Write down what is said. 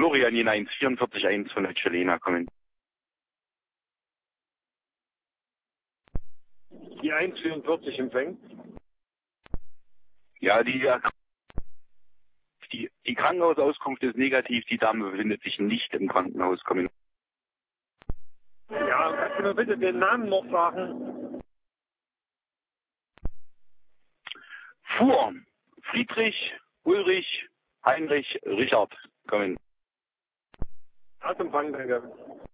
Florian in 144.1 von der Celena kommen. Die 144 empfängt. Ja, die Krankenhausauskunft ist negativ, die Dame befindet sich nicht im Krankenhaus. Kommen. Ja, kannst du mir bitte den Namen noch sagen? Fuhr, Friedrich, Ulrich, Heinrich, Richard kommen. Atemfang, danke.